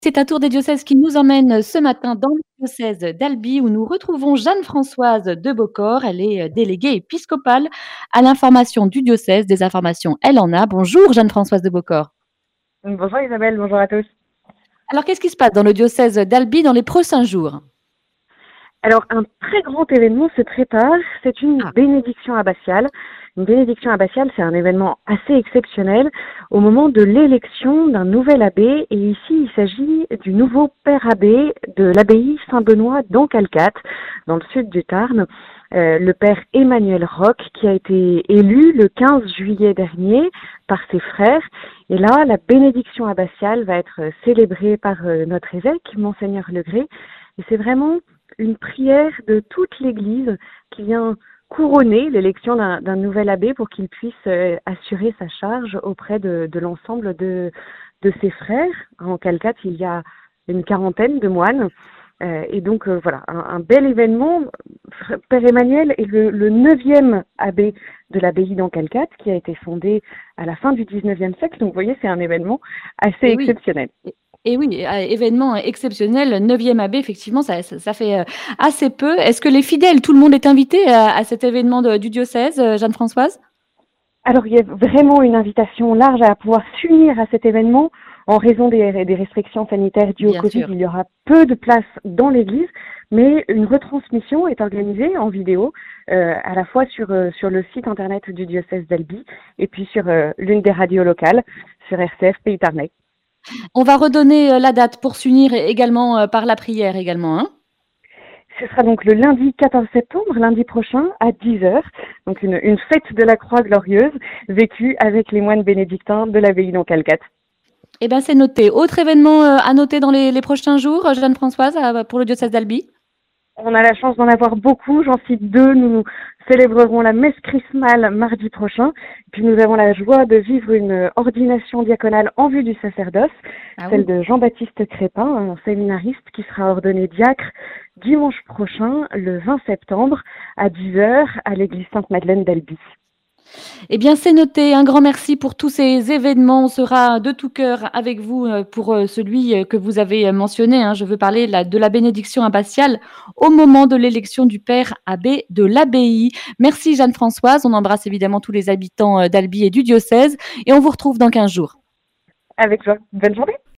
C'est un tour des diocèses qui nous emmène ce matin dans le diocèse d'Albi où nous retrouvons Jeanne-Françoise de Beaucorps. Elle est déléguée épiscopale à l'information du diocèse. Des informations, elle en a. Bonjour Jeanne-Françoise de Beaucorps. Bonjour Isabelle, bonjour à tous. Alors qu'est-ce qui se passe dans le diocèse d'Albi dans les prochains jours? Alors un très grand événement se prépare, c'est une Ah, bénédiction abbatiale. Une bénédiction abbatiale, c'est un événement assez exceptionnel au moment de l'élection d'un nouvel abbé. Et ici, il s'agit du nouveau père abbé de l'abbaye Saint-Benoît d'Encalcat, dans le sud du Tarn. Le père Emmanuel Roch, qui a été élu le 15 juillet dernier par ses frères. Et là, la bénédiction abbatiale va être célébrée par notre évêque, Monseigneur Legré. Et c'est vraiment une prière de toute l'Église qui vient couronner l'élection d'un nouvel abbé pour qu'il puisse assurer sa charge auprès de l'ensemble de ses frères. En Calcate, il y a une quarantaine de moines. Et donc voilà, un bel événement. Père Emmanuel est le 9e abbé de l'abbaye d'Encalcat, qui a été fondée à la fin du 19e siècle. Donc vous voyez, c'est un événement assez et oui. exceptionnel. Et oui, événement exceptionnel, 9e abbé, effectivement, ça fait assez peu. Est-ce que les fidèles, tout le monde est invité à cet événement du diocèse, Jeanne-Françoise? Alors, il y a vraiment une invitation large à pouvoir s'unir à cet événement. En raison des restrictions sanitaires dues au Bien Covid, sûr. il y aura peu de place dans l'église, mais une retransmission est organisée en vidéo, à la fois sur le site internet du diocèse d'Albi et puis sur l'une des radios locales, sur RCF Pays Tarnais. On va redonner la date pour s'unir également par la prière également, hein. Ce sera donc le lundi 14 septembre, lundi prochain, à 10 heures. Donc une fête de la Croix glorieuse vécue avec les moines bénédictins de l'abbaye d'Encalcat. Eh bien, c'est noté. Autre événement à noter dans les prochains jours, Jeanne-Françoise, pour le diocèse d'Albi? On a la chance d'en avoir beaucoup, j'en cite deux. Nous célébrerons la messe chrismale mardi prochain. Puis nous avons la joie de vivre une ordination diaconale en vue du sacerdoce, Ah celle oui. de Jean-Baptiste Crépin, un séminariste qui sera ordonné diacre dimanche prochain, le 20 septembre, à 10 heures, à l'église Sainte-Madeleine d'Albi. Eh bien, c'est noté. Un grand merci pour tous ces événements. On sera de tout cœur avec vous pour celui que vous avez mentionné, hein. Je veux parler de la bénédiction abbatiale au moment de l'élection du père abbé de l'abbaye. Merci Jeanne-Françoise. On embrasse évidemment tous les habitants d'Albi et du diocèse et on vous retrouve dans 15 jours. Avec joie. Bonne journée.